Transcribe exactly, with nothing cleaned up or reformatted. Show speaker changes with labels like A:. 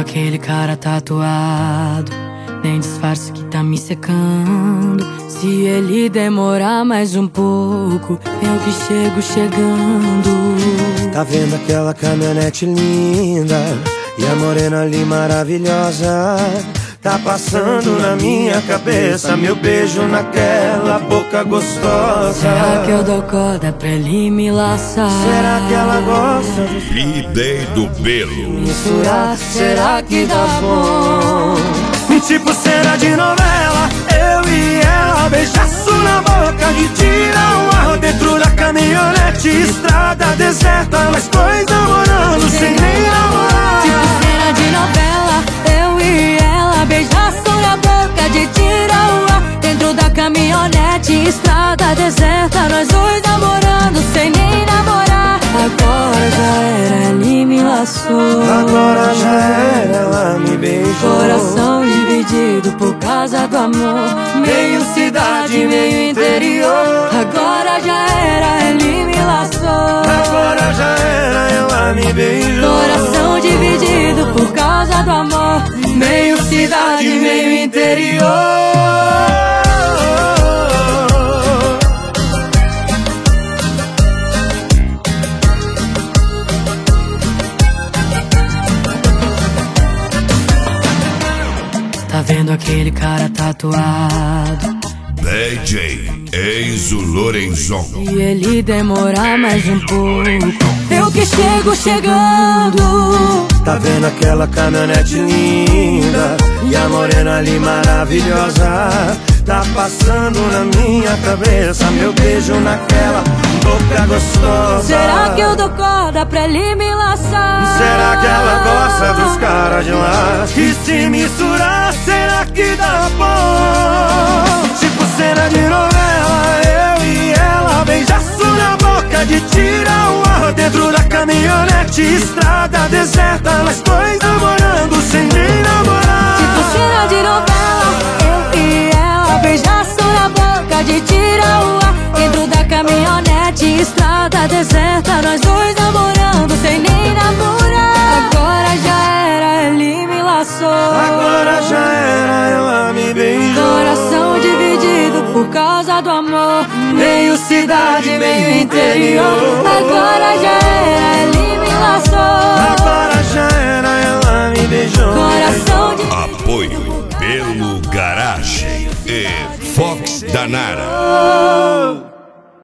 A: aquele cara tatuado, nem disfarce que tá me secando. Se ele demorar mais um pouco, eu que chego chegando.
B: Tá vendo aquela caminhonete linda e a morena ali maravilhosa? Tá passando na minha cabeça meu beijo naquela boca gostosa.
A: Será que eu dou corda pra ele me laçar?
B: Será que ela gosta do
C: Idei do Belo?
A: Misturar, será que dá bom?
B: Tipo cena de novela, eu e ela, beijaço na boca de tira o ar dentro da caminhonete, estrada deserta, nós dois namorando sem nem namorar.
A: Tipo cena de novela, eu e ela, beijaço na boca de tira o ar dentro da caminhonete, estrada deserta, nós dois namorando sem nem namorar. Agora já era, ele me laçou.
B: Agora já era, ela me beijou.
A: Coração dividido por causa do amor, meio cidade, meio interior. Agora já era, ele me laçou.
B: Agora já era, ela me beijou.
A: Coração dividido por causa do amor, meio cidade, meio interior. Tá vendo aquele cara tatuado?
C: D J Enzo Lorenzon.
A: Se ele demorar mais um pouco, eu que chego chegando.
B: Tá vendo aquela caminhonete linda e a morena ali maravilhosa? Tá passando na minha cabeça meu beijo naquela boca gostosa.
A: Será que eu dou corda pra ele me laçar?
B: Será que ela gosta dos caras de lá? E se misturar, será que dá bom? Tipo cena de novela, eu e ela, beijaço na boca de tira o ar dentro da caminhonete, estrada deserta, nós dois namorando sem nem namorar.
A: Tipo cena de novela, eu e ela, beijaço na boca de tira o ar dentro da caminhonete, estrada deserta, nós dois namorando sem nem namorar. Agora já era, ele me laçou.
B: Agora já era, ela me beijou.
A: Coração dividido por causa do amor, meio cidade, meio interior. Agora já era, ele me laçou.
B: Agora já era, ela me beijou.
A: Coração de...
C: Apoio Belo Garagem e Fox Danara.
B: Oh.